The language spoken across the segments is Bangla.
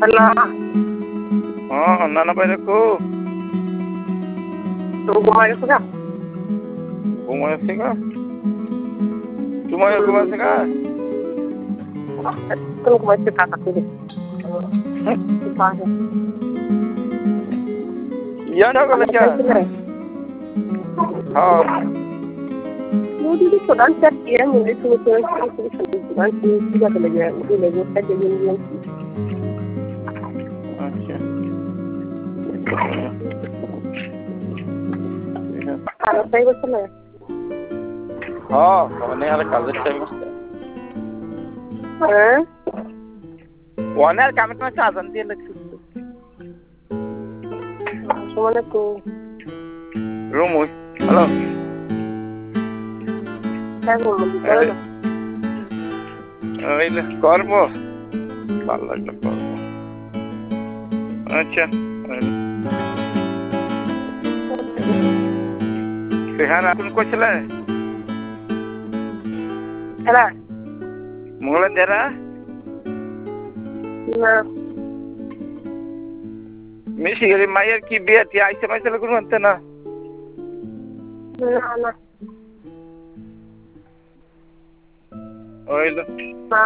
Hello. Nana বাইরে কো তো ঘুমাই গেছে গা? ঘুমাইছে গা? তোমায় ঘুমাইছে গা? তো ঘুমাইছে টাকা থেকে। ইয়ানা গলে क्या? हाँ मुझे तो सुधार चेक किया मुझे सुधार किया तो लगे मुझे लगे पैसे मिल अच्छा खाना सही बस ना हाँ वने यार कल टाइम हाँ वने यार काम में चाहते हैं लगती सुमन को रूम हो हेलो क्या बोल रहे हो इले करबो ভালো লাগলো করবো আচ্ছা সেহান আপনি কইছিলে হ্যালো মোগলে দেরা না মিশি গেলি মায়ের কি বিয়ে তি আইছে মাইছে কোনো হতে না না না ওইলো না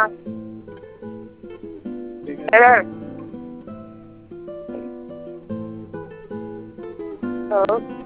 হ্যালো হ্যালো